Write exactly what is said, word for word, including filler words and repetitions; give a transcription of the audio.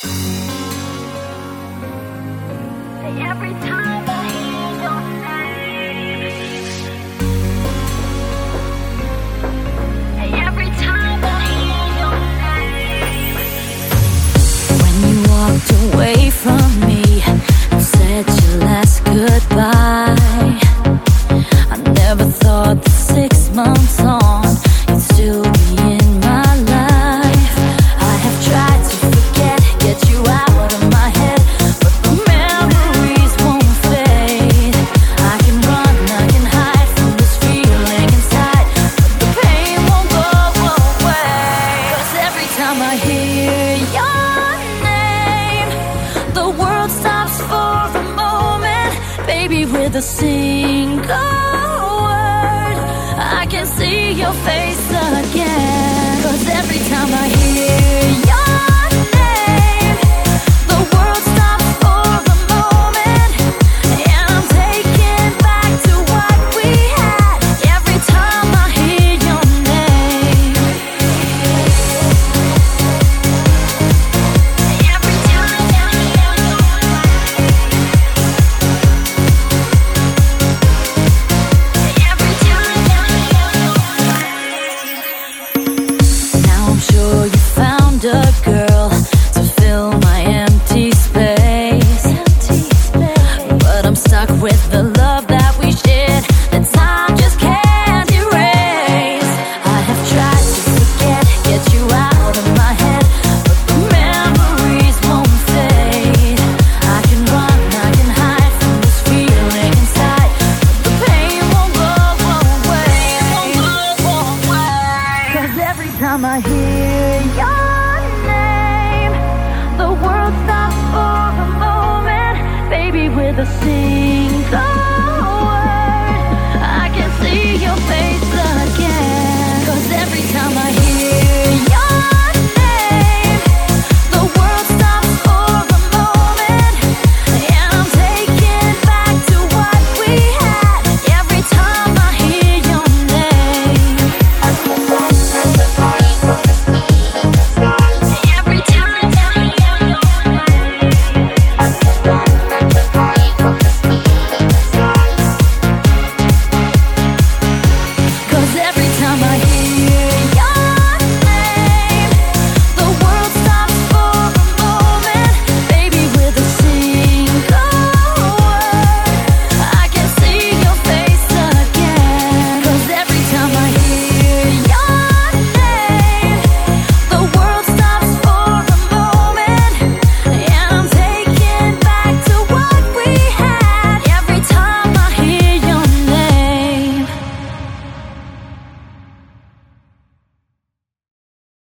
Every time I hear your name, every time I hear your name. When you walked away from me and said your last goodbye, I never thought that six months on you'd still be in my life. I have tried to forget, get you out of my head, but the memories won't fade. I can run, I can hide from this feeling inside, but the pain won't go away. 'Cause every time I hear your name, the world stops for a moment. Baby, with a single word, I can see your face again. 'Cause every time I hear your name, the world stops for a moment, and I'm taken back to what we had. Every time I hear your name, every time I hear your name, every time I hear your name. Now I'm sure you found a girl to fill my empty space, but I'm stuck with the love that we shared that time just can't erase. I have tried to forget, get you out of my head, but the memories won't fade. I can run, I can hide from this feeling inside, but the pain won't go away. Won't go away. 'Cause every time I hear your name, the world stops for a moment. Baby, with a single